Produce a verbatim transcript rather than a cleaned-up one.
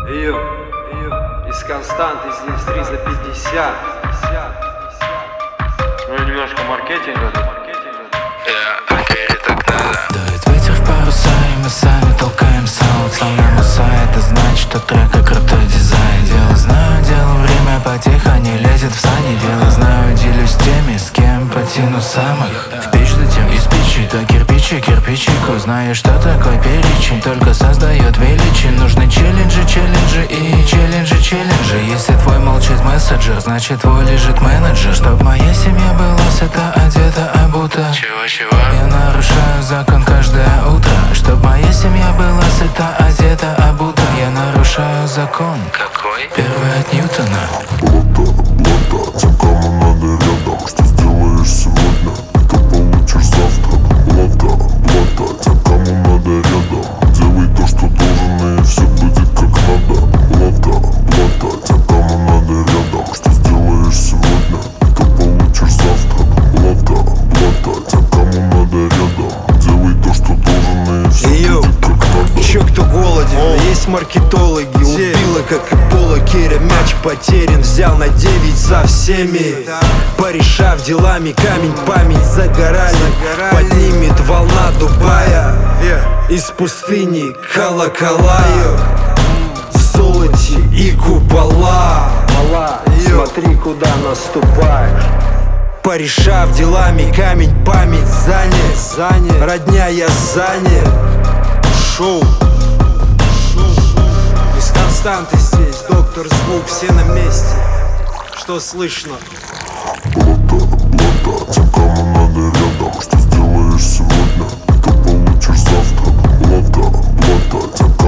Ее, ее, из констант, из них три за пятьдесят. Ну и немножко маркетинга. Yeah, окей, так надо. Дует ветер в паруса, и мы сами толкаем саунд. Славная муса, это значит, что трека крутой дизайн. Дело знаю, дело время потихо не лезет в сани. Дело знаю, делюсь теми, с кем потяну самых. В печь затем из печи до кирпичи, кирпичику. Знаешь, что такое перечень, только создает величин. Нужны челленджи, челленджи и челленджи, челленджи. Если твой молчит мессенджер, значит твой лежит менеджер. Чтоб моя семья была сыта, одета, обута. Чего, чего? Я нарушаю закон каждое утро. Чтоб моя семья была сыта, одета, обута. Я нарушаю закон. Какой? Первый от Ньютона. Блата, блата, тем, кому надо рядом. Что сделаешь сегодня, это получишь завтра. Блата, блата, тем, кому надо рядом. Делай то, что должен, и все будет как надо. Блата, блата, тем, кому надо рядом. Что сделаешь сегодня, это получишь завтра. Блата, блата, тем, кому надо рядом. Делай то, что должен, и все Йо, будет как надо. чё, кто голоден? Есть маркетологи, убила, как и Пола Керя. Мяч потерян, взял на девять со всеми. Порешав делами, камень, память загорали. Поднимет волна Дубая из пустыни колоколаю. В золоте и купола. Смотри, куда наступаешь. Порешав делами, камень, память занят, занят. Родня, я занят. Шоу. Из константы здесь, доктор звук, все на месте. Что слышно? Блата, блата, тем, кому надо рядом. Что сделаешь сегодня, это получишь завтра. Блата, блата, тем,